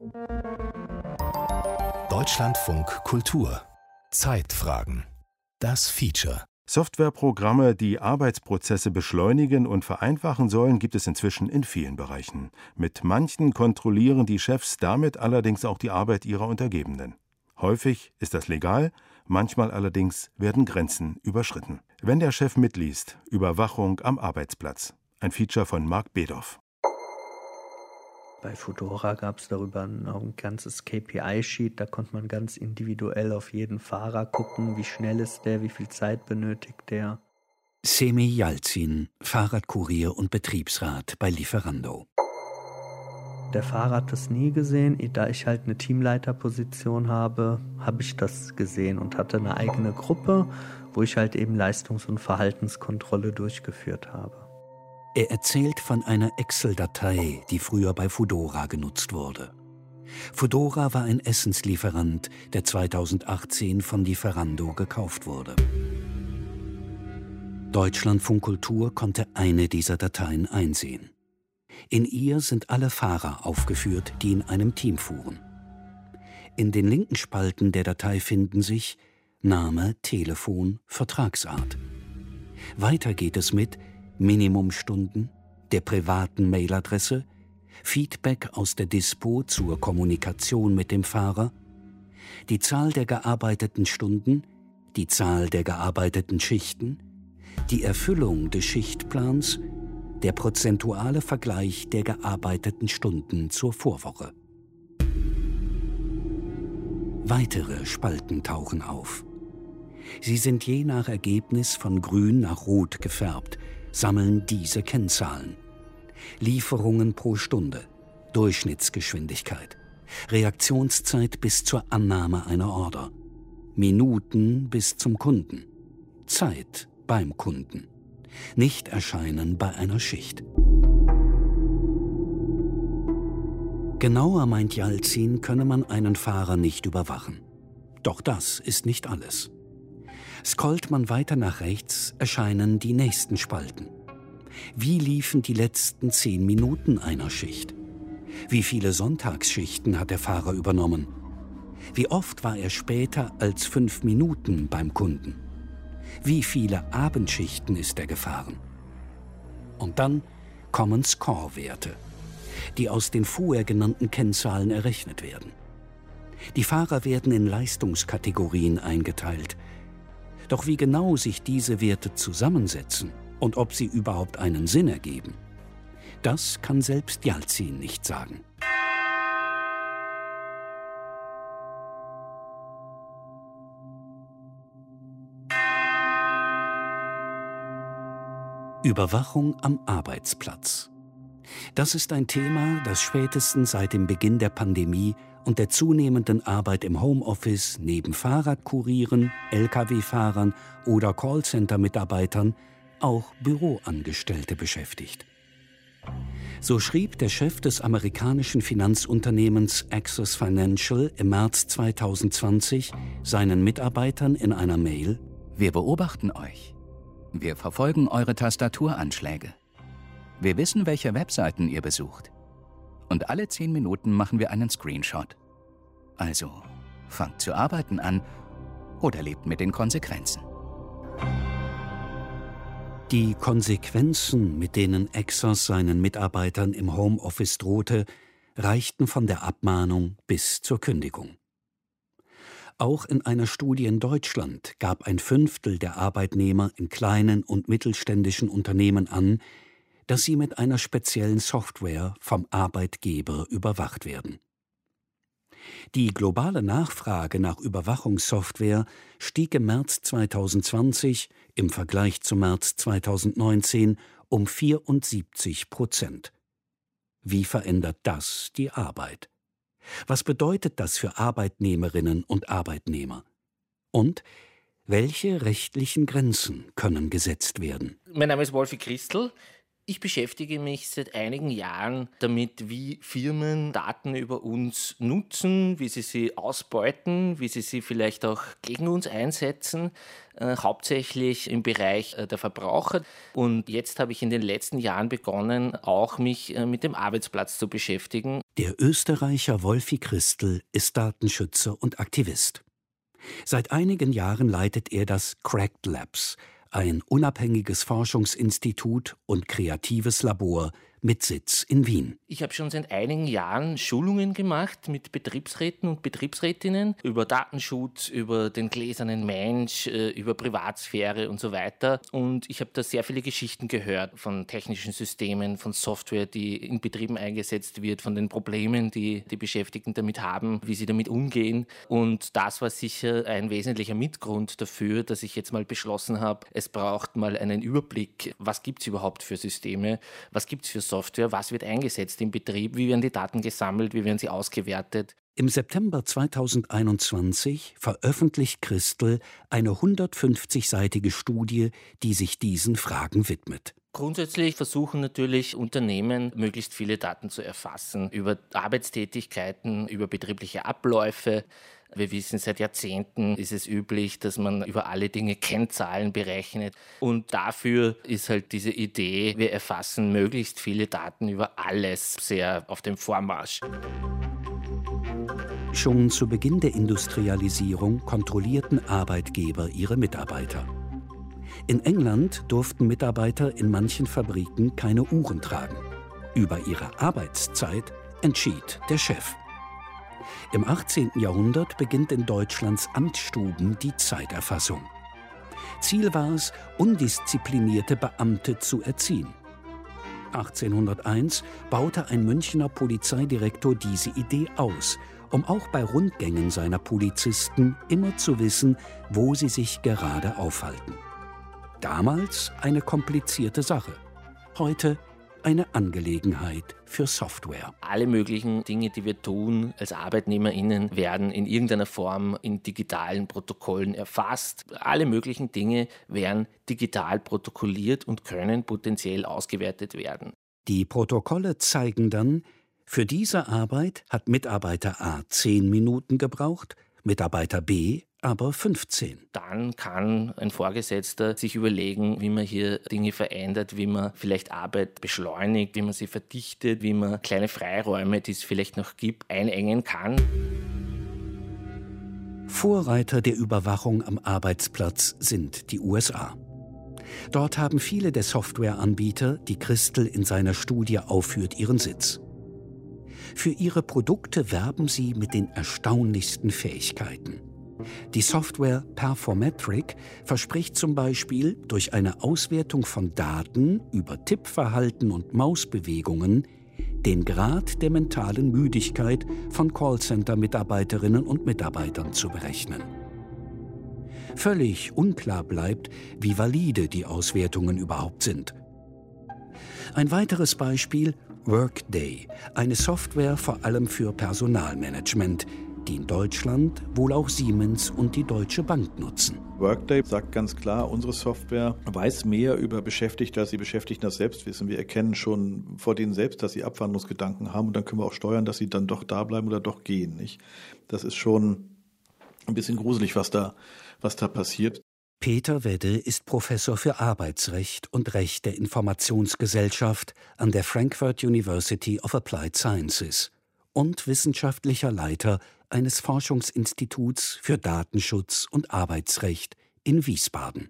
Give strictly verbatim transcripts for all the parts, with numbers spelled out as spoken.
Deutschlandfunk Kultur. Zeitfragen. Das Feature. Softwareprogramme, die Arbeitsprozesse beschleunigen und vereinfachen sollen, gibt es inzwischen in vielen Bereichen. Mit manchen kontrollieren die Chefs damit allerdings auch die Arbeit ihrer Untergebenen. Häufig ist das legal, manchmal allerdings werden Grenzen überschritten. Wenn der Chef mitliest, Überwachung am Arbeitsplatz. Ein Feature von Marc Bedoff. Bei Foodora gab es darüber noch ein ganzes K P I-Sheet, da konnte man ganz individuell auf jeden Fahrer gucken, wie schnell ist der, wie viel Zeit benötigt der. Semih Yalcin, Fahrradkurier und Betriebsrat bei Lieferando. Der Fahrer hat das nie gesehen, da ich halt eine Teamleiterposition habe, habe ich das gesehen und hatte eine eigene Gruppe, wo ich halt eben Leistungs- und Verhaltenskontrolle durchgeführt habe. Er erzählt von einer Excel-Datei, die früher bei Foodora genutzt wurde. Foodora war ein Essenslieferant, der zweitausendachtzehn von Lieferando gekauft wurde. Deutschlandfunk Kultur konnte eine dieser Dateien einsehen. In ihr sind alle Fahrer aufgeführt, die in einem Team fuhren. In den linken Spalten der Datei finden sich Name, Telefon, Vertragsart. Weiter geht es mit Minimumstunden, der privaten Mailadresse, Feedback aus der Dispo zur Kommunikation mit dem Fahrer, die Zahl der gearbeiteten Stunden, die Zahl der gearbeiteten Schichten, die Erfüllung des Schichtplans, der prozentuale Vergleich der gearbeiteten Stunden zur Vorwoche. Weitere Spalten tauchen auf. Sie sind je nach Ergebnis von grün nach rot gefärbt, sammeln diese Kennzahlen. Lieferungen pro Stunde, Durchschnittsgeschwindigkeit, Reaktionszeit bis zur Annahme einer Order, Minuten bis zum Kunden, Zeit beim Kunden, Nichterscheinen bei einer Schicht. Genauer meint Yalcin, könne man einen Fahrer nicht überwachen. Doch das ist nicht alles. Scrollt man weiter nach rechts, erscheinen die nächsten Spalten. Wie liefen die letzten zehn Minuten einer Schicht? Wie viele Sonntagsschichten hat der Fahrer übernommen? Wie oft war er später als fünf Minuten beim Kunden? Wie viele Abendschichten ist er gefahren? Und dann kommen Score-Werte, die aus den vorher genannten Kennzahlen errechnet werden. Die Fahrer werden in Leistungskategorien eingeteilt. Doch wie genau sich diese Werte zusammensetzen und ob sie überhaupt einen Sinn ergeben, das kann selbst Yalcin nicht sagen. Überwachung am Arbeitsplatz. Das ist ein Thema, das spätestens seit dem Beginn der Pandemie und der zunehmenden Arbeit im Homeoffice neben Fahrradkurieren, L K W-Fahrern oder Callcenter-Mitarbeitern auch Büroangestellte beschäftigt. So schrieb der Chef des amerikanischen Finanzunternehmens Access Financial im März zweitausendzwanzig seinen Mitarbeitern in einer Mail: Wir beobachten euch. Wir verfolgen eure Tastaturanschläge. Wir wissen, welche Webseiten ihr besucht. Und alle zehn Minuten machen wir einen Screenshot. Also, fangt zu arbeiten an oder lebt mit den Konsequenzen. Die Konsequenzen, mit denen Exos seinen Mitarbeitern im Homeoffice drohte, reichten von der Abmahnung bis zur Kündigung. Auch in einer Studie in Deutschland gab ein Fünftel der Arbeitnehmer in kleinen und mittelständischen Unternehmen an, dass sie mit einer speziellen Software vom Arbeitgeber überwacht werden. Die globale Nachfrage nach Überwachungssoftware stieg im März zweitausendzwanzig im Vergleich zu März zweitausendneunzehn um vierundsiebzig Prozent. Wie verändert das die Arbeit? Was bedeutet das für Arbeitnehmerinnen und Arbeitnehmer? Und welche rechtlichen Grenzen können gesetzt werden? Mein Name ist Wolfi Christel. Ich beschäftige mich seit einigen Jahren damit, wie Firmen Daten über uns nutzen, wie sie sie ausbeuten, wie sie sie vielleicht auch gegen uns einsetzen, äh, hauptsächlich im Bereich äh, der Verbraucher. Und jetzt habe ich in den letzten Jahren begonnen, auch mich äh, mit dem Arbeitsplatz zu beschäftigen. Der Österreicher Wolfi Christel ist Datenschützer und Aktivist. Seit einigen Jahren leitet er das Cracked Labs, ein unabhängiges Forschungsinstitut und kreatives Labor mit Sitz in Wien. Ich habe schon seit einigen Jahren Schulungen gemacht mit Betriebsräten und Betriebsrätinnen über Datenschutz, über den gläsernen Mensch, über Privatsphäre und so weiter. Und ich habe da sehr viele Geschichten gehört von technischen Systemen, von Software, die in Betrieben eingesetzt wird, von den Problemen, die die Beschäftigten damit haben, wie sie damit umgehen. Und das war sicher ein wesentlicher Mitgrund dafür, dass ich jetzt mal beschlossen habe, es braucht mal einen Überblick, was gibt es überhaupt für Systeme, was gibt es für Software, was wird eingesetzt im Betrieb, wie werden die Daten gesammelt, wie werden sie ausgewertet. Im September zweitausendeinundzwanzig veröffentlicht Christel eine hundertfünfzigseitige Studie, die sich diesen Fragen widmet. Grundsätzlich versuchen natürlich Unternehmen, möglichst viele Daten zu erfassen über Arbeitstätigkeiten, über betriebliche Abläufe. Wir wissen, seit Jahrzehnten ist es üblich, dass man über alle Dinge Kennzahlen berechnet. Und dafür ist halt diese Idee, wir erfassen möglichst viele Daten über alles, sehr auf dem Vormarsch. Schon zu Beginn der Industrialisierung kontrollierten Arbeitgeber ihre Mitarbeiter. In England durften Mitarbeiter in manchen Fabriken keine Uhren tragen. Über ihre Arbeitszeit entschied der Chef. Im achtzehnten Jahrhundert beginnt in Deutschlands Amtsstuben die Zeiterfassung. Ziel war es, undisziplinierte Beamte zu erziehen. achtzehnhunderteins baute ein Münchner Polizeidirektor diese Idee aus, um auch bei Rundgängen seiner Polizisten immer zu wissen, wo sie sich gerade aufhalten. Damals eine komplizierte Sache, heute eine Angelegenheit für Software. Alle möglichen Dinge, die wir tun als ArbeitnehmerInnen, werden in irgendeiner Form in digitalen Protokollen erfasst. Alle möglichen Dinge werden digital protokolliert und können potenziell ausgewertet werden. Die Protokolle zeigen dann, für diese Arbeit hat Mitarbeiter A zehn Minuten gebraucht, Mitarbeiter B aber fünfzehn. Dann kann ein Vorgesetzter sich überlegen, wie man hier Dinge verändert, wie man vielleicht Arbeit beschleunigt, wie man sie verdichtet, wie man kleine Freiräume, die es vielleicht noch gibt, einengen kann. Vorreiter der Überwachung am Arbeitsplatz sind die U S A. Dort haben viele der Softwareanbieter, die Christel in seiner Studie aufführt, ihren Sitz. Für ihre Produkte werben sie mit den erstaunlichsten Fähigkeiten. Die Software Performetric verspricht zum Beispiel, durch eine Auswertung von Daten über Tippverhalten und Mausbewegungen den Grad der mentalen Müdigkeit von Callcenter-Mitarbeiterinnen und Mitarbeitern zu berechnen. Völlig unklar bleibt, wie valide die Auswertungen überhaupt sind. Ein weiteres Beispiel: Workday, eine Software vor allem für Personalmanagement, die in Deutschland wohl auch Siemens und die Deutsche Bank nutzen. Workday sagt ganz klar, unsere Software weiß mehr über Beschäftigte, als die Beschäftigten das selbst wissen. Wir erkennen schon vor denen selbst, dass sie Abwandlungsgedanken haben, und dann können wir auch steuern, dass sie dann doch da bleiben oder doch gehen. Nicht? Das ist schon ein bisschen gruselig, was da, was da passiert. Peter Wedde ist Professor für Arbeitsrecht und Recht der Informationsgesellschaft an der Frankfurt University of Applied Sciences und wissenschaftlicher Leiter eines Forschungsinstituts für Datenschutz und Arbeitsrecht in Wiesbaden.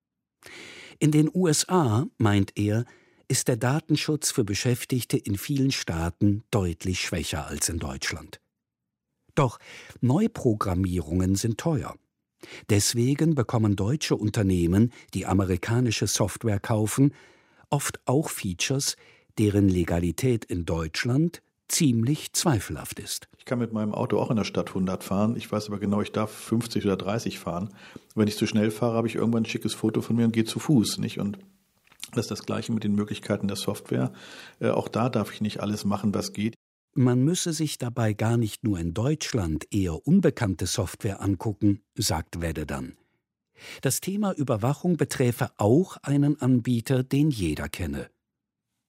In den U S A, meint er, ist der Datenschutz für Beschäftigte in vielen Staaten deutlich schwächer als in Deutschland. Doch Neuprogrammierungen sind teuer. Deswegen bekommen deutsche Unternehmen, die amerikanische Software kaufen, oft auch Features, deren Legalität in Deutschland ziemlich zweifelhaft ist. Ich kann mit meinem Auto auch in der Stadt hundert fahren. Ich weiß aber genau, ich darf fünfzig oder dreißig fahren. Wenn ich zu schnell fahre, habe ich irgendwann ein schickes Foto von mir und gehe zu Fuß. Nicht? Und das ist das Gleiche mit den Möglichkeiten der Software. Äh, auch da darf ich nicht alles machen, was geht. Man müsse sich dabei gar nicht nur in Deutschland eher unbekannte Software angucken, sagt Wedde dann. Das Thema Überwachung beträfe auch einen Anbieter, den jeder kenne: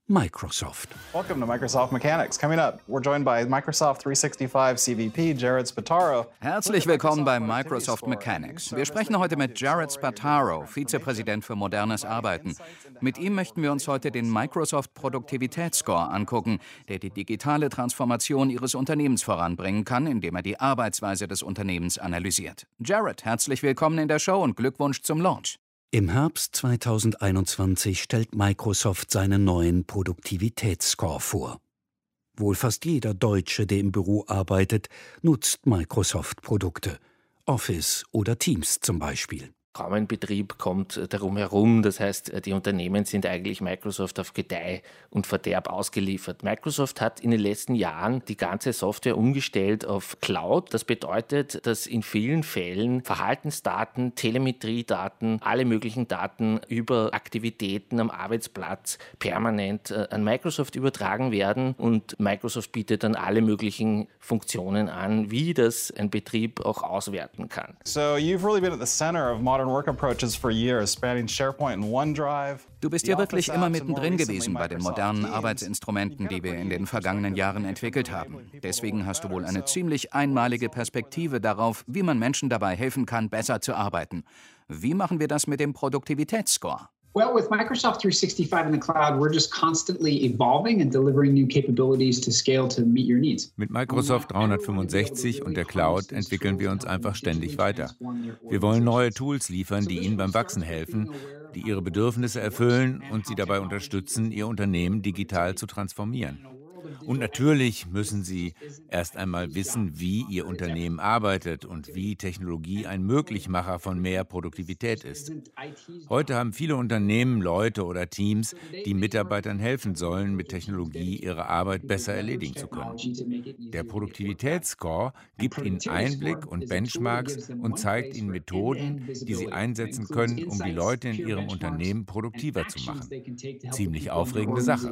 Microsoft. Welcome to Microsoft Mechanics. Coming up, we're joined by Microsoft dreihundertfünfundsechzig C V P Jared Spataro. Herzlich willkommen bei Microsoft Mechanics. Wir sprechen heute mit Jared Spataro, Vizepräsident für modernes Arbeiten. Mit ihm möchten wir uns heute den Microsoft Produktivitätsscore angucken, der die digitale Transformation Ihres Unternehmens voranbringen kann, indem er die Arbeitsweise des Unternehmens analysiert. Jared, herzlich willkommen in der Show und Glückwunsch zum Launch. Im Herbst zweitausendeinundzwanzig stellt Microsoft seinen neuen Produktivitätsscore vor. Wohl fast jeder Deutsche, der im Büro arbeitet, nutzt Microsoft-Produkte. Office oder Teams zum Beispiel. Kaum ein Betrieb kommt darum herum. Das heißt, die Unternehmen sind eigentlich Microsoft auf Gedeih und Verderb ausgeliefert. Microsoft hat in den letzten Jahren die ganze Software umgestellt auf Cloud. Das bedeutet, dass in vielen Fällen Verhaltensdaten, Telemetriedaten, alle möglichen Daten über Aktivitäten am Arbeitsplatz permanent an Microsoft übertragen werden. Und Microsoft bietet dann alle möglichen Funktionen an, wie das ein Betrieb auch auswerten kann. So you've really been at the center of modern work approaches for years, spanning SharePoint and OneDrive. Du bist ja wirklich immer mittendrin gewesen bei den modernen Arbeitsinstrumenten, die wir in den vergangenen Jahren entwickelt haben. Deswegen hast du wohl eine ziemlich einmalige Perspektive darauf, wie man Menschen dabei helfen kann, besser zu arbeiten. Wie machen wir das mit dem Produktivitätsscore? Well, with Microsoft dreihundertfünfundsechzig in the cloud, we're just constantly evolving and delivering new capabilities to scale to meet your needs. Mit Microsoft dreihundertfünfundsechzig und der Cloud entwickeln wir uns einfach ständig weiter. Wir wollen neue Tools liefern, die Ihnen beim Wachsen helfen, die Ihre Bedürfnisse erfüllen und Sie dabei unterstützen, Ihr Unternehmen digital zu transformieren. Und natürlich müssen Sie erst einmal wissen, wie Ihr Unternehmen arbeitet und wie Technologie ein Möglichmacher von mehr Produktivität ist. Heute haben viele Unternehmen Leute oder Teams, die Mitarbeitern helfen sollen, mit Technologie ihre Arbeit besser erledigen zu können. Der Produktivitätsscore gibt Ihnen Einblick und Benchmarks und zeigt Ihnen Methoden, die Sie einsetzen können, um die Leute in Ihrem Unternehmen produktiver zu machen. Ziemlich aufregende Sache.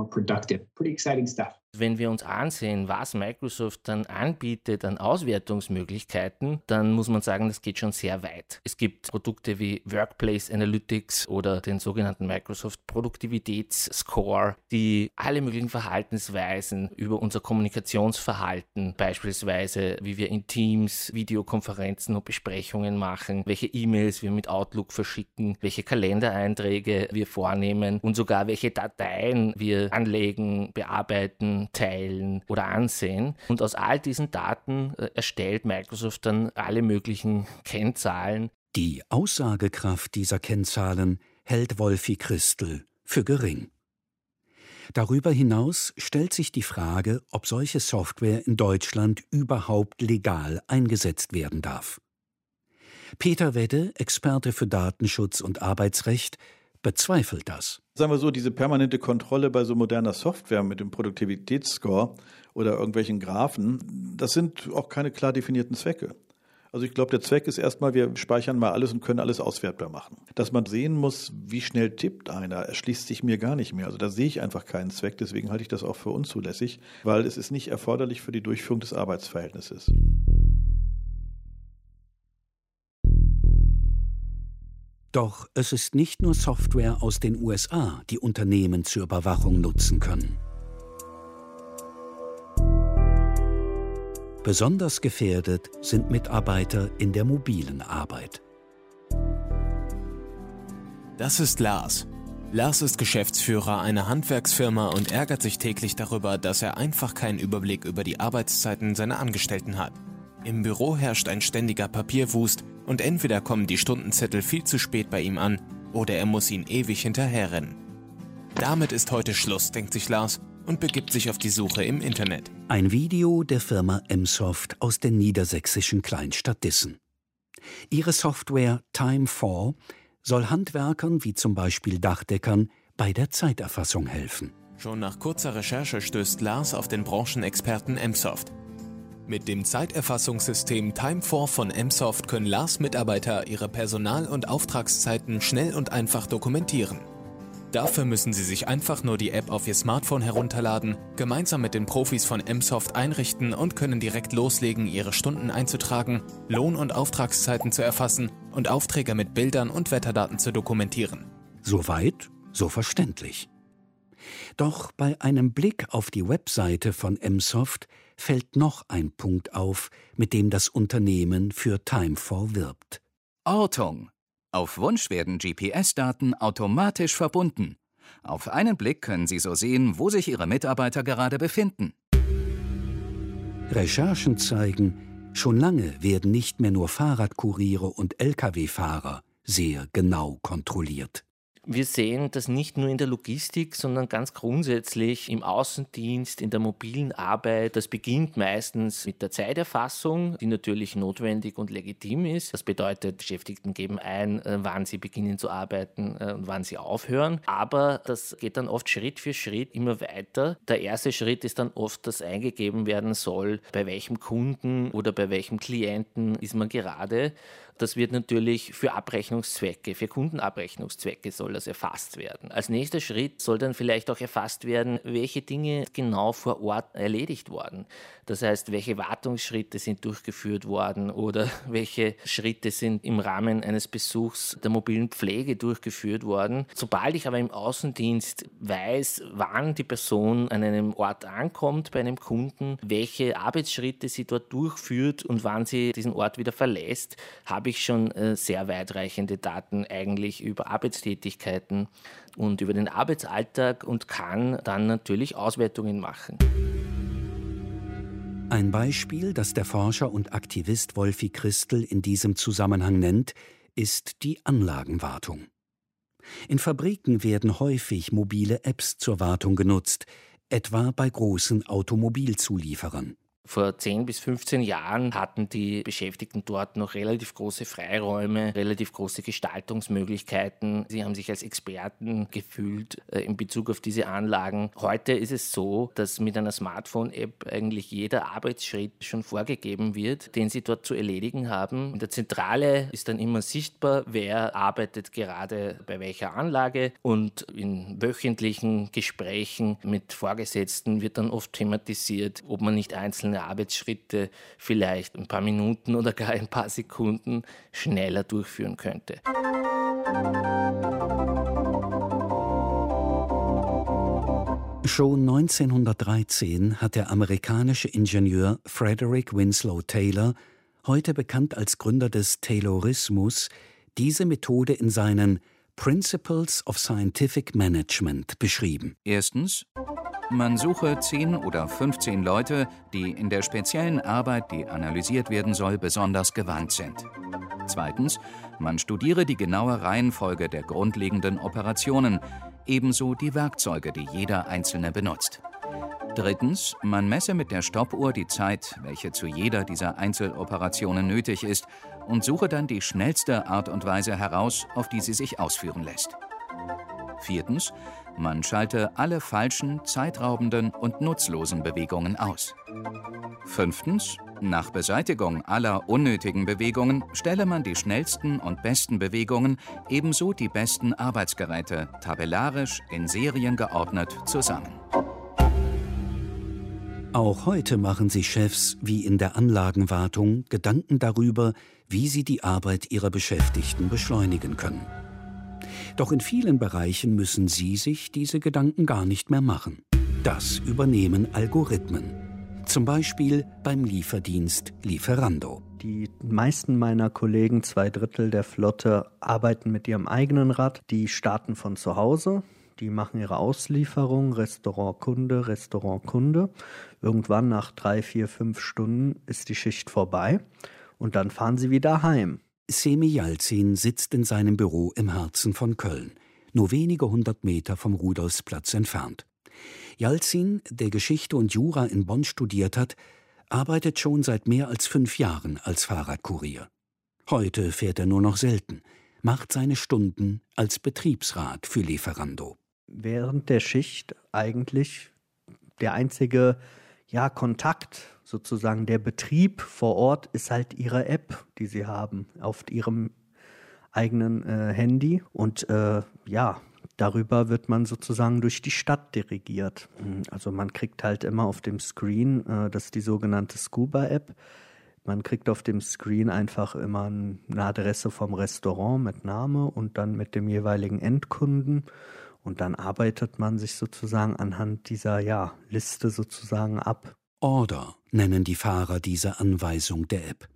Wenn wir uns ansehen, was Microsoft dann anbietet an Auswertungsmöglichkeiten, dann muss man sagen, das geht schon sehr weit. Es gibt Produkte wie Workplace Analytics oder den sogenannten Microsoft Produktivitätsscore, die alle möglichen Verhaltensweisen über unser Kommunikationsverhalten, beispielsweise wie wir in Teams Videokonferenzen und Besprechungen machen, welche E-Mails wir mit Outlook verschicken, welche Kalendereinträge wir vornehmen und sogar welche Dateien wir anlegen, bearbeiten, teilen oder ansehen. Und aus all diesen Daten äh, erstellt Microsoft dann alle möglichen Kennzahlen. Die Aussagekraft dieser Kennzahlen hält Wolfi Christel für gering. Darüber hinaus stellt sich die Frage, ob solche Software in Deutschland überhaupt legal eingesetzt werden darf. Peter Wedde, Experte für Datenschutz und Arbeitsrecht, bezweifelt das. Sagen wir so, diese permanente Kontrolle bei so moderner Software mit dem Produktivitätsscore oder irgendwelchen Graphen, das sind auch keine klar definierten Zwecke. Also ich glaube, der Zweck ist erstmal, wir speichern mal alles und können alles auswertbar machen. Dass man sehen muss, wie schnell tippt einer, erschließt sich mir gar nicht mehr. Also da sehe ich einfach keinen Zweck, deswegen halte ich das auch für unzulässig, weil es ist nicht erforderlich für die Durchführung des Arbeitsverhältnisses. Doch es ist nicht nur Software aus den U S A, die Unternehmen zur Überwachung nutzen können. Besonders gefährdet sind Mitarbeiter in der mobilen Arbeit. Das ist Lars. Lars ist Geschäftsführer einer Handwerksfirma und ärgert sich täglich darüber, dass er einfach keinen Überblick über die Arbeitszeiten seiner Angestellten hat. Im Büro herrscht ein ständiger Papierwust und entweder kommen die Stundenzettel viel zu spät bei ihm an oder er muss ihnen ewig hinterherrennen. Damit ist heute Schluss, denkt sich Lars und begibt sich auf die Suche im Internet. Ein Video der Firma Emsoft aus der niedersächsischen Kleinstadt Dissen. Ihre Software Time four soll Handwerkern wie zum Beispiel Dachdeckern bei der Zeiterfassung helfen. Schon nach kurzer Recherche stößt Lars auf den Branchenexperten Emsoft. Mit dem Zeiterfassungssystem Time four von Emsoft können Lars Mitarbeiter ihre Personal- und Auftragszeiten schnell und einfach dokumentieren. Dafür müssen sie sich einfach nur die App auf ihr Smartphone herunterladen, gemeinsam mit den Profis von Emsoft einrichten und können direkt loslegen, ihre Stunden einzutragen, Lohn- und Auftragszeiten zu erfassen und Aufträge mit Bildern und Wetterdaten zu dokumentieren. Soweit, so verständlich. Doch bei einem Blick auf die Webseite von Emsoft fällt noch ein Punkt auf, mit dem das Unternehmen für Time four wirbt. Ortung. Auf Wunsch werden G P S-Daten automatisch verbunden. Auf einen Blick können Sie so sehen, wo sich Ihre Mitarbeiter gerade befinden. Recherchen zeigen, schon lange werden nicht mehr nur Fahrradkuriere und L K W-Fahrer sehr genau kontrolliert. Wir sehen das nicht nur in der Logistik, sondern ganz grundsätzlich im Außendienst, in der mobilen Arbeit. Das beginnt meistens mit der Zeiterfassung, die natürlich notwendig und legitim ist. Das bedeutet, Beschäftigten geben ein, wann sie beginnen zu arbeiten und wann sie aufhören. Aber das geht dann oft Schritt für Schritt immer weiter. Der erste Schritt ist dann oft, dass eingegeben werden soll, bei welchem Kunden oder bei welchem Klienten ist man gerade. Das wird natürlich für Abrechnungszwecke, für Kundenabrechnungszwecke soll das erfasst werden. Als nächster Schritt soll dann vielleicht auch erfasst werden, welche Dinge genau vor Ort erledigt wurden. Das heißt, welche Wartungsschritte sind durchgeführt worden oder welche Schritte sind im Rahmen eines Besuchs der mobilen Pflege durchgeführt worden. Sobald ich aber im Außendienst weiß, wann die Person an einem Ort ankommt, bei einem Kunden, welche Arbeitsschritte sie dort durchführt und wann sie diesen Ort wieder verlässt, habe ich schon äh, sehr weitreichende Daten eigentlich über Arbeitstätigkeiten und über den Arbeitsalltag und kann dann natürlich Auswertungen machen. Ein Beispiel, das der Forscher und Aktivist Wolfi Christel in diesem Zusammenhang nennt, ist die Anlagenwartung. In Fabriken werden häufig mobile Apps zur Wartung genutzt, etwa bei großen Automobilzulieferern. Vor zehn bis fünfzehn Jahren hatten die Beschäftigten dort noch relativ große Freiräume, relativ große Gestaltungsmöglichkeiten. Sie haben sich als Experten gefühlt äh, in Bezug auf diese Anlagen. Heute ist es so, dass mit einer Smartphone-App eigentlich jeder Arbeitsschritt schon vorgegeben wird, den Sie dort zu erledigen haben. In der Zentrale ist dann immer sichtbar, wer arbeitet gerade bei welcher Anlage, und in wöchentlichen Gesprächen mit Vorgesetzten wird dann oft thematisiert, ob man nicht einzelne Arbeitsschritte vielleicht ein paar Minuten oder gar ein paar Sekunden schneller durchführen könnte. Schon neunzehnhundertdreizehn hat der amerikanische Ingenieur Frederick Winslow Taylor, heute bekannt als Gründer des Taylorismus, diese Methode in seinen Principles of Scientific Management beschrieben. Erstens: Man suche zehn oder fünfzehn Leute, die in der speziellen Arbeit, die analysiert werden soll, besonders gewandt sind. Zweitens: Man studiere die genaue Reihenfolge der grundlegenden Operationen, ebenso die Werkzeuge, die jeder Einzelne benutzt. Drittens: Man messe mit der Stoppuhr die Zeit, welche zu jeder dieser Einzeloperationen nötig ist, und suche dann die schnellste Art und Weise heraus, auf die sie sich ausführen lässt. Viertens: Man schalte alle falschen, zeitraubenden und nutzlosen Bewegungen aus. Fünftens: Nach Beseitigung aller unnötigen Bewegungen stelle man die schnellsten und besten Bewegungen, ebenso die besten Arbeitsgeräte, tabellarisch in Serien geordnet zusammen. Auch heute machen sich Chefs wie in der Anlagenwartung Gedanken darüber, wie sie die Arbeit ihrer Beschäftigten beschleunigen können. Doch in vielen Bereichen müssen sie sich diese Gedanken gar nicht mehr machen. Das übernehmen Algorithmen. Zum Beispiel beim Lieferdienst Lieferando. Die meisten meiner Kollegen, zwei Drittel der Flotte, arbeiten mit ihrem eigenen Rad. Die starten von zu Hause. Die machen ihre Auslieferung, Restaurantkunde, Restaurantkunde. Irgendwann nach drei, vier, fünf Stunden ist die Schicht vorbei und dann fahren sie wieder heim. Semi Yalcin sitzt in seinem Büro im Herzen von Köln, nur wenige hundert Meter vom Rudolfsplatz entfernt. Yalcin, der Geschichte und Jura in Bonn studiert hat, arbeitet schon seit mehr als fünf Jahren als Fahrradkurier. Heute fährt er nur noch selten, macht seine Stunden als Betriebsrat für Lieferando. Während der Schicht eigentlich der einzige ja, Kontakt, sozusagen der Betrieb vor Ort, ist halt ihre App, die sie haben auf ihrem eigenen äh, Handy. Und äh, ja, darüber wird man sozusagen durch die Stadt dirigiert. Also man kriegt halt immer auf dem Screen, äh, das ist die sogenannte Scuba-App, man kriegt auf dem Screen einfach immer eine Adresse vom Restaurant mit Name und dann mit dem jeweiligen Endkunden. Und dann arbeitet man sich sozusagen anhand dieser ja, Liste sozusagen ab. Order nennen die Fahrer diese Anweisung der App.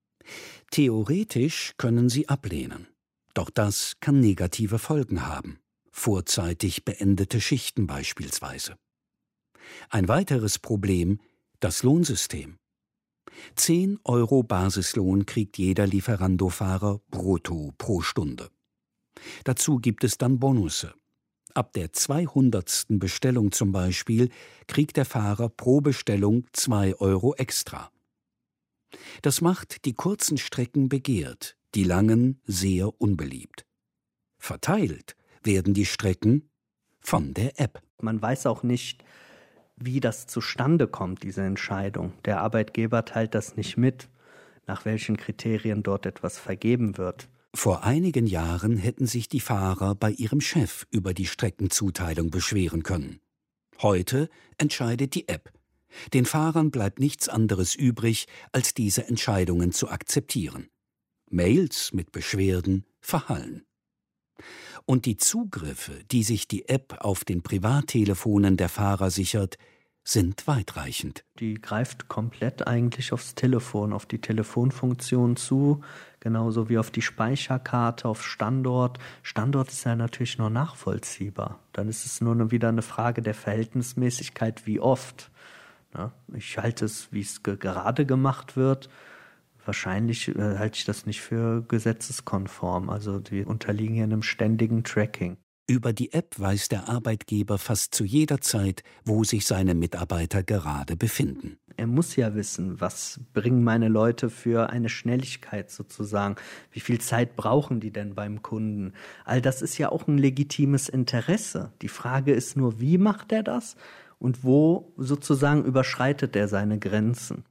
Theoretisch können sie ablehnen. Doch das kann negative Folgen haben. Vorzeitig beendete Schichten beispielsweise. Ein weiteres Problem: das Lohnsystem. zehn Euro Basislohn kriegt jeder Lieferando-Fahrer brutto pro Stunde. Dazu gibt es dann Bonusse. Ab der zweihundertsten Bestellung zum Beispiel kriegt der Fahrer pro Bestellung zwei Euro extra. Das macht die kurzen Strecken begehrt, die langen sehr unbeliebt. Verteilt werden die Strecken von der App. Man weiß auch nicht, wie das zustande kommt, diese Entscheidung. Der Arbeitgeber teilt das nicht mit, nach welchen Kriterien dort etwas vergeben wird. Vor einigen Jahren hätten sich die Fahrer bei ihrem Chef über die Streckenzuteilung beschweren können. Heute entscheidet die App. Den Fahrern bleibt nichts anderes übrig, als diese Entscheidungen zu akzeptieren. Mails mit Beschwerden verhallen. Und die Zugriffe, die sich die App auf den Privattelefonen der Fahrer sichert, sind weitreichend. Die greift komplett eigentlich aufs Telefon, auf die Telefonfunktion zu, genauso wie auf die Speicherkarte, auf Standort. Standort ist ja natürlich nur nachvollziehbar. Dann ist es nur wieder eine Frage der Verhältnismäßigkeit, wie oft. Ja, ich halte es, wie es ge- gerade gemacht wird. Wahrscheinlich äh, halte ich das nicht für gesetzeskonform. Also die unterliegen hier einem ständigen Tracking. Über die App weiß der Arbeitgeber fast zu jeder Zeit, wo sich seine Mitarbeiter gerade befinden. Er muss ja wissen, was bringen meine Leute für eine Schnelligkeit sozusagen. Wie viel Zeit brauchen die denn beim Kunden? All das ist ja auch ein legitimes Interesse. Die Frage ist nur, wie macht er das und wo sozusagen überschreitet er seine Grenzen?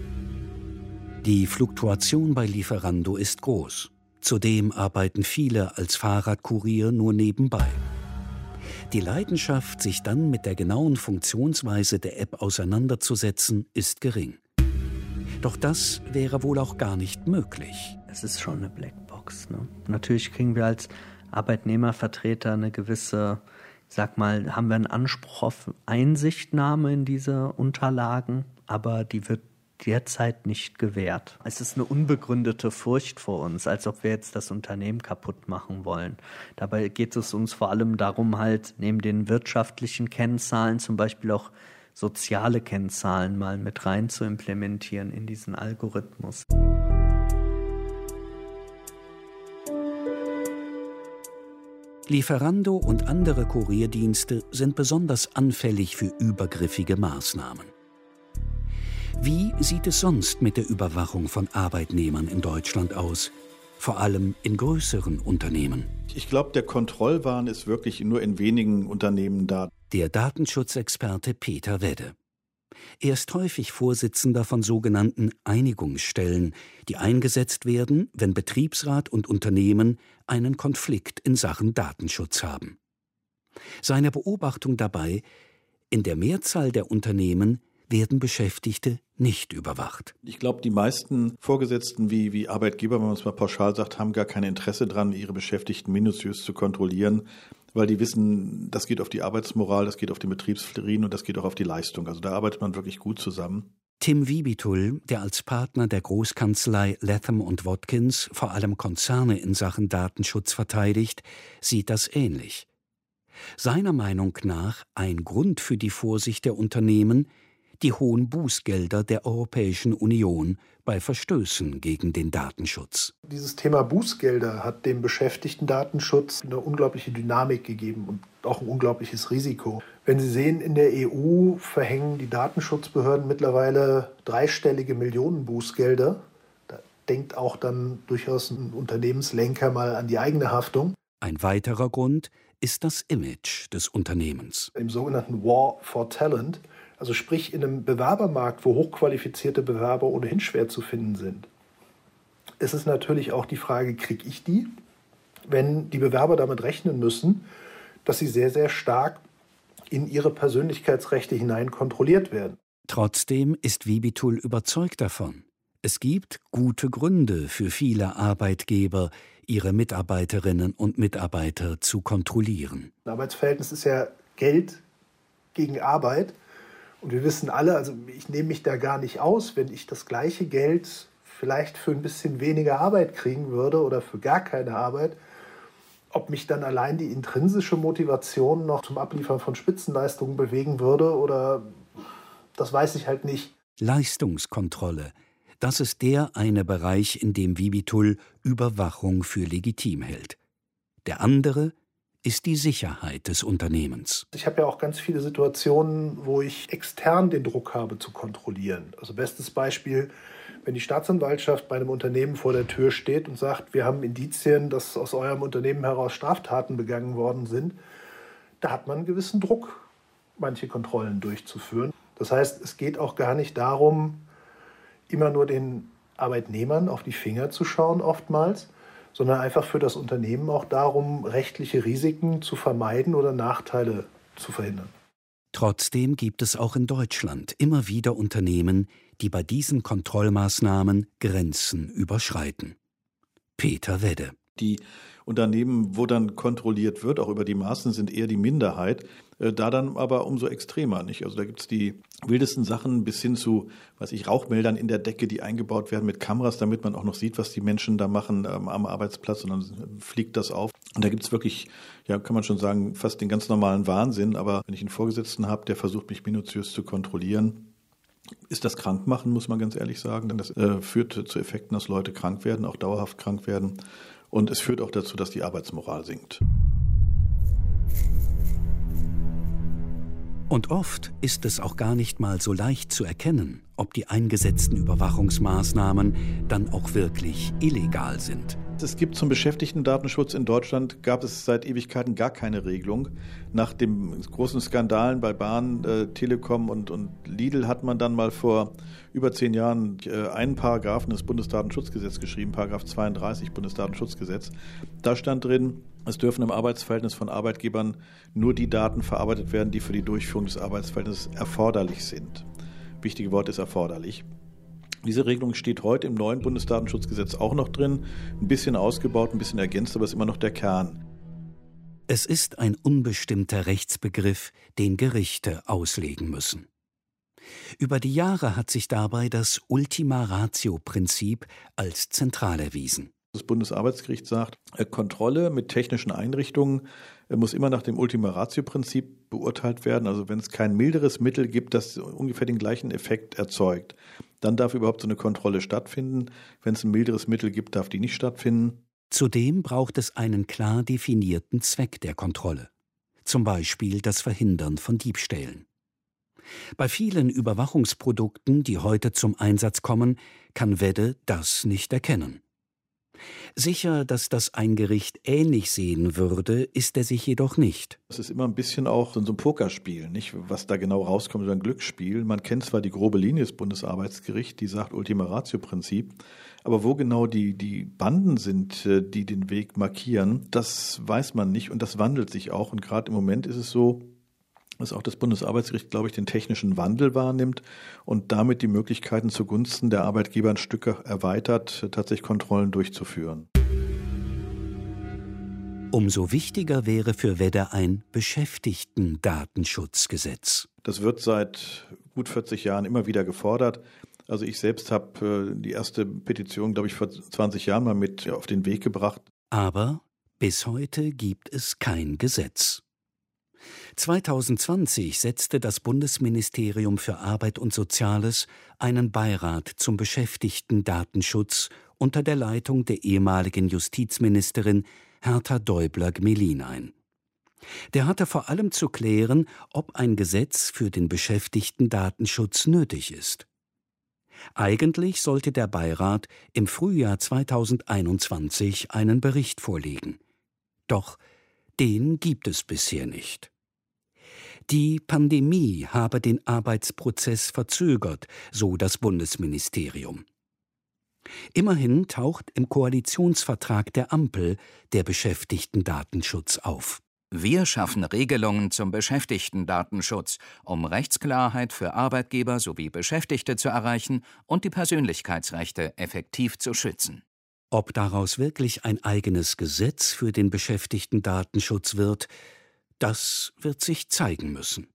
Die Fluktuation bei Lieferando ist groß. Zudem arbeiten viele als Fahrradkurier nur nebenbei. Die Leidenschaft, sich dann mit der genauen Funktionsweise der App auseinanderzusetzen, ist gering. Doch das wäre wohl auch gar nicht möglich. Es ist schon eine Blackbox, ne? Natürlich kriegen wir als Arbeitnehmervertreter eine gewisse, sag mal, haben wir einen Anspruch auf Einsichtnahme in diese Unterlagen, aber die wird derzeit nicht gewährt. Es ist eine unbegründete Furcht vor uns, als ob wir jetzt das Unternehmen kaputt machen wollen. Dabei geht es uns vor allem darum, halt neben den wirtschaftlichen Kennzahlen zum Beispiel auch soziale Kennzahlen mal mit rein zu implementieren in diesen Algorithmus. Lieferando und andere Kurierdienste sind besonders anfällig für übergriffige Maßnahmen. Wie sieht es sonst mit der Überwachung von Arbeitnehmern in Deutschland aus? Vor allem in größeren Unternehmen. Ich glaube, der Kontrollwahn ist wirklich nur in wenigen Unternehmen da. Der Datenschutzexperte Peter Wedde. Er ist häufig Vorsitzender von sogenannten Einigungsstellen, die eingesetzt werden, wenn Betriebsrat und Unternehmen einen Konflikt in Sachen Datenschutz haben. Seine Beobachtung dabei: In der Mehrzahl der Unternehmen werden Beschäftigte nicht überwacht. Ich glaube, die meisten Vorgesetzten wie, wie Arbeitgeber, wenn man es mal pauschal sagt, haben gar kein Interesse daran, ihre Beschäftigten minutiös zu kontrollieren, weil die wissen, das geht auf die Arbeitsmoral, das geht auf den Betriebsfrieden und das geht auch auf die Leistung. Also da arbeitet man wirklich gut zusammen. Tim Wiebitul, der als Partner der Großkanzlei Latham und Watkins vor allem Konzerne in Sachen Datenschutz verteidigt, sieht das ähnlich. Seiner Meinung nach ein Grund für die Vorsicht der Unternehmen: die hohen Bußgelder der Europäischen Union bei Verstößen gegen den Datenschutz. Dieses Thema Bußgelder hat dem Beschäftigten-Datenschutz eine unglaubliche Dynamik gegeben und auch ein unglaubliches Risiko. Wenn Sie sehen, in der E U verhängen die Datenschutzbehörden mittlerweile dreistellige Millionen Bußgelder. Da denkt auch dann durchaus ein Unternehmenslenker mal an die eigene Haftung. Ein weiterer Grund ist das Image des Unternehmens. Im sogenannten War for Talent, also sprich in einem Bewerbermarkt, wo hochqualifizierte Bewerber ohnehin schwer zu finden sind, ist es natürlich auch die Frage, kriege ich die? Wenn die Bewerber damit rechnen müssen, dass sie sehr, sehr stark in ihre Persönlichkeitsrechte hinein kontrolliert werden. Trotzdem ist Wiebitul überzeugt davon: Es gibt gute Gründe für viele Arbeitgeber, ihre Mitarbeiterinnen und Mitarbeiter zu kontrollieren. Ein Arbeitsverhältnis ist ja Geld gegen Arbeit. Und wir wissen alle, also ich nehme mich da gar nicht aus, wenn ich das gleiche Geld vielleicht für ein bisschen weniger Arbeit kriegen würde oder für gar keine Arbeit, ob mich dann allein die intrinsische Motivation noch zum Abliefern von Spitzenleistungen bewegen würde oder das weiß ich halt nicht. Leistungskontrolle. Das ist der eine Bereich, in dem Vibitul Überwachung für legitim hält. Der andere ist die Sicherheit des Unternehmens. Ich habe ja auch ganz viele Situationen, wo ich extern den Druck habe zu kontrollieren. Also bestes Beispiel, wenn die Staatsanwaltschaft bei einem Unternehmen vor der Tür steht und sagt, wir haben Indizien, dass aus eurem Unternehmen heraus Straftaten begangen worden sind, da hat man einen gewissen Druck, manche Kontrollen durchzuführen. Das heißt, es geht auch gar nicht darum, immer nur den Arbeitnehmern auf die Finger zu schauen oftmals, sondern einfach für das Unternehmen auch darum, rechtliche Risiken zu vermeiden oder Nachteile zu verhindern. Trotzdem gibt es auch in Deutschland immer wieder Unternehmen, die bei diesen Kontrollmaßnahmen Grenzen überschreiten. Peter Wedde. Die Unternehmen, wo dann kontrolliert wird, auch über die Maßen, sind eher die Minderheit. Äh, da dann aber umso extremer, nicht? Also da gibt es die wildesten Sachen bis hin zu, weiß ich, Rauchmeldern in der Decke, die eingebaut werden mit Kameras, damit man auch noch sieht, was die Menschen da machen ähm, am Arbeitsplatz, und dann fliegt das auf. Und da gibt es wirklich, ja, kann man schon sagen, fast den ganz normalen Wahnsinn. Aber wenn ich einen Vorgesetzten habe, der versucht, mich minutiös zu kontrollieren, ist das Krankmachen, muss man ganz ehrlich sagen. Denn das äh, führt zu Effekten, dass Leute krank werden, auch dauerhaft krank werden. Und es führt auch dazu, dass die Arbeitsmoral sinkt. Und oft ist es auch gar nicht mal so leicht zu erkennen, ob die eingesetzten Überwachungsmaßnahmen dann auch wirklich illegal sind. Es gibt zum Beschäftigtendatenschutz in Deutschland, gab es seit Ewigkeiten gar keine Regelung. Nach den großen Skandalen bei Bahn, äh, Telekom und, und Lidl hat man dann mal vor über zehn Jahren äh, einen Paragraphen des Bundesdatenschutzgesetzes geschrieben, Paragraph zweiunddreißig Bundesdatenschutzgesetz. Da stand drin, es dürfen im Arbeitsverhältnis von Arbeitgebern nur die Daten verarbeitet werden, die für die Durchführung des Arbeitsverhältnisses erforderlich sind. Wichtige Wort ist erforderlich. Diese Regelung steht heute im neuen Bundesdatenschutzgesetz auch noch drin, ein bisschen ausgebaut, ein bisschen ergänzt, aber ist immer noch der Kern. Es ist ein unbestimmter Rechtsbegriff, den Gerichte auslegen müssen. Über die Jahre hat sich dabei das Ultima-Ratio-Prinzip als zentral erwiesen. Das Bundesarbeitsgericht sagt, Kontrolle mit technischen Einrichtungen muss immer nach dem Ultima-Ratio-Prinzip beurteilt werden. Also wenn es kein milderes Mittel gibt, das ungefähr den gleichen Effekt erzeugt, dann darf überhaupt so eine Kontrolle stattfinden. Wenn es ein milderes Mittel gibt, darf die nicht stattfinden. Zudem braucht es einen klar definierten Zweck der Kontrolle. Zum Beispiel das Verhindern von Diebstählen. Bei vielen Überwachungsprodukten, die heute zum Einsatz kommen, kann Wedde das nicht erkennen. Sicher, dass das ein Gericht ähnlich sehen würde, ist er sich jedoch nicht. Es ist immer ein bisschen auch so ein Pokerspiel, nicht? Was da genau rauskommt, oder ein Glücksspiel. Man kennt zwar die grobe Linie des Bundesarbeitsgerichts, die sagt Ultima-Ratio-Prinzip, aber wo genau die, die Banden sind, die den Weg markieren, das weiß man nicht und das wandelt sich auch. Und gerade im Moment ist es so, dass auch das Bundesarbeitsgericht, glaube ich, den technischen Wandel wahrnimmt und damit die Möglichkeiten zugunsten der Arbeitgeber ein Stück erweitert, tatsächlich Kontrollen durchzuführen. Umso wichtiger wäre für Wedde ein Beschäftigtendatenschutzgesetz. Das wird seit gut vierzig Jahren immer wieder gefordert. Also ich selbst habe die erste Petition, glaube ich, vor zwanzig Jahren mal mit auf den Weg gebracht. Aber bis heute gibt es kein Gesetz. zweitausendzwanzig setzte das Bundesministerium für Arbeit und Soziales einen Beirat zum Beschäftigtendatenschutz unter der Leitung der ehemaligen Justizministerin Hertha Däubler-Gmelin ein. Der hatte vor allem zu klären, ob ein Gesetz für den Beschäftigtendatenschutz nötig ist. Eigentlich sollte der Beirat im Frühjahr zweitausendeinundzwanzig einen Bericht vorlegen. Doch den gibt es bisher nicht. Die Pandemie habe den Arbeitsprozess verzögert, so das Bundesministerium. Immerhin taucht im Koalitionsvertrag der Ampel der Beschäftigtendatenschutz auf. Wir schaffen Regelungen zum Beschäftigtendatenschutz, um Rechtsklarheit für Arbeitgeber sowie Beschäftigte zu erreichen und die Persönlichkeitsrechte effektiv zu schützen. Ob daraus wirklich ein eigenes Gesetz für den Beschäftigtendatenschutz wird, das wird sich zeigen müssen.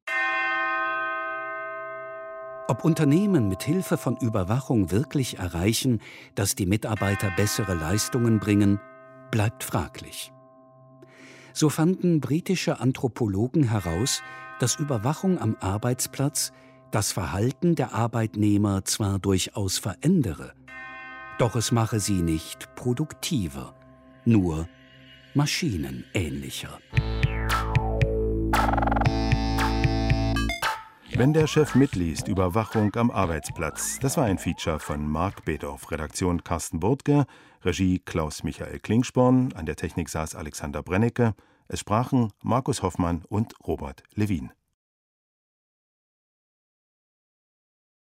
Ob Unternehmen mit Hilfe von Überwachung wirklich erreichen, dass die Mitarbeiter bessere Leistungen bringen, bleibt fraglich. So fanden britische Anthropologen heraus, dass Überwachung am Arbeitsplatz das Verhalten der Arbeitnehmer zwar durchaus verändere, doch es mache sie nicht produktiver, nur maschinenähnlicher. Wenn der Chef mitliest, Überwachung am Arbeitsplatz. Das war ein Feature von Marc Bedoff, Redaktion Carsten Burtke, Regie Klaus-Michael Klingsporn, an der Technik saß Alexander Brennecke. Es sprachen Markus Hoffmann und Robert Lewin.